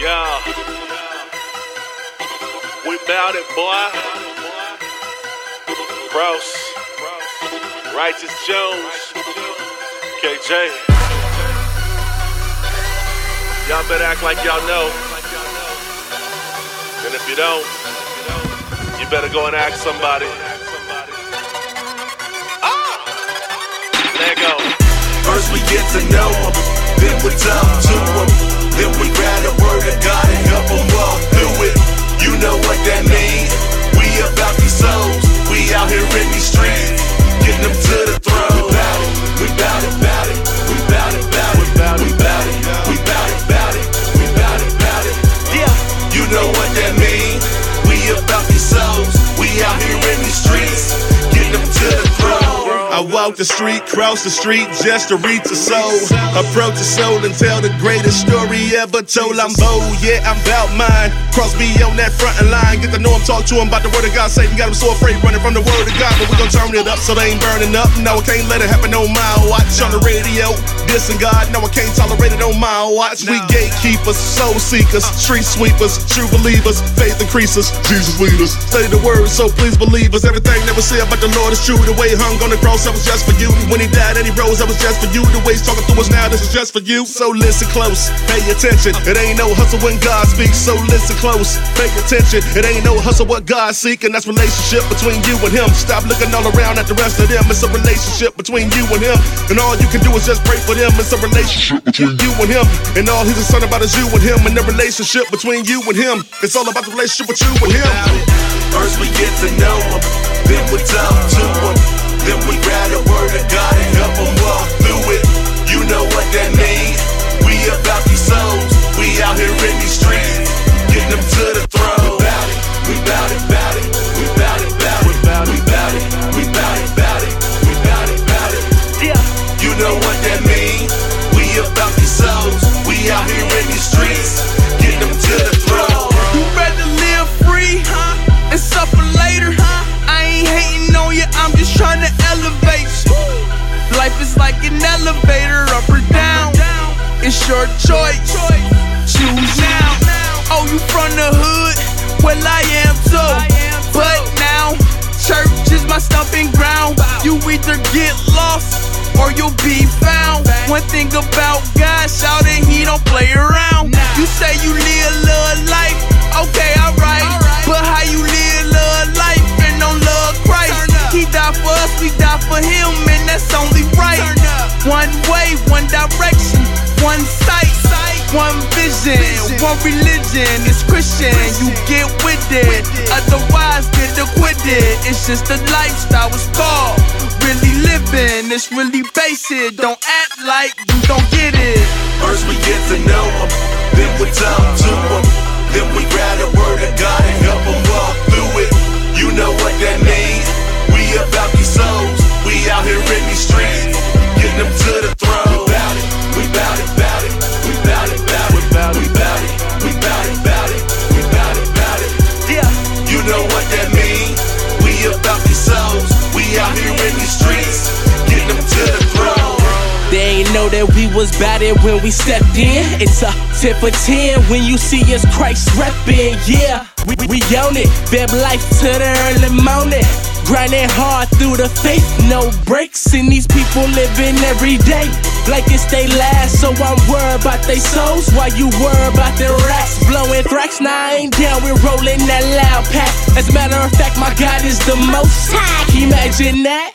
Yeah. We bout it, boy. Gross. Righteous Jones. KJ. Y'all better act like y'all know. And if you don't, you better go and ask somebody. There you go. First we get to know them, then we talk to them, then we grab the word of God and help them walk through it. You know what that means? We about these souls, we out here in these streets, getting them to the throne. We bout it, bout it, we bout it, bout it, we bout it, we bout it, bout it, we bout it, bout it. Yeah, you know what that means? We about these souls, we out here in these streets, getting them to the throne. I walk the street, cross the street just to reach a soul. Approach a soul and tell the greatest story ever told. I'm bold, yeah, I'm bout mine. Cross me on that front line. Get to know him, talk to him about the word of God. Satan got him so afraid running from the word of God. But we gon' turn it up so they ain't burning up. No, I can't let it happen on my watch. On the radio, dissing God. No, I can't tolerate it on my watch. We gatekeepers, soul seekers, street sweepers, true believers, faith increasers, Jesus leaders. Study the word, so please believe us. Everything that we say about the Lord is true. The way he hung on the cross, that was just for you. When he died and he rose, that was just for you. The way he's talking to us now, this is just for you. So listen close, pay attention. It ain't no hustle when God speaks. So listen close, pay attention. It ain't no hustle what God's seeking. That's relationship between you and him. Stop looking all around at the rest of them. It's a relationship between you and him. And all you can do is just pray for them. It's a relationship between you and him. And all he's concerned about is you and him. And the relationship between you and him. It's all about the relationship with you and him. First we get to know him, then we talk to him, then we grab the word of God and help him walk through it. You know what that means? We about these souls, we out here in these streets, getting them to the throne. We bout it, bout it, we bout it, bout it, we bout it, we bout it, bout it, we bout it, bout it. Yeah, you know what that means? We about these souls, we out here in these streets, getting them to the throne. You better live free, and suffer later. I ain't hating on you, I'm just trying to elevate you. Life is like an elevator, up or down. It's your choice, choose now. Oh, you from the hood? Well, I am too. But now, church is my stomping ground. You either get lost or you'll be found. One thing about God, shout it, he don't play around. You say you live a little life, okay, alright. But how you live a little life and don't love Christ? He died for us, we died for him, and that's only right. One way, one direction, one sight, one vision, one religion. It's Christian, you get with it. Otherwise, get acquitted. It's just a lifestyle, it's called really living. It's really basic, don't act like you don't get it. First we get to know him, then we talk to him, then we grab the word of God and help him walk through it. You know what that means? We about these souls, we out here in these streets, getting them to the throne. We bout it, bout it, we bout it, bout it, we bout it, we bout it, bout it, we bout it, bout it. Yeah, you know what that means? We about these souls, we out here in these streets, getting them to the throne. They ain't know that we was bout it when we stepped in. It's a 10 for 10 when you see us Christ reppin'. Yeah, we own it, beb life to the early morning. Grinding hard through the faith, no breaks. And these people living every day like it's they last. So I'm worried about they souls while you worry about their racks. Blowing thrax, now I ain't down, we're rolling that loud pack. As a matter of fact, my God is the most high. Can you imagine that?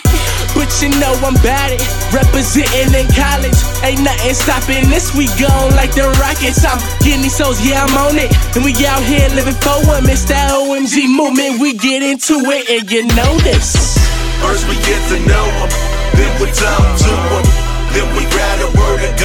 But you know I'm bout it, representing in college. Ain't nothing stopping this, we gone like the Rockets. I'm getting these souls, yeah, I'm on it. And we out here living for them. It's that OMG movement, we get into it, and you know this. First we get to know him, then we talk to him, then we grab the word of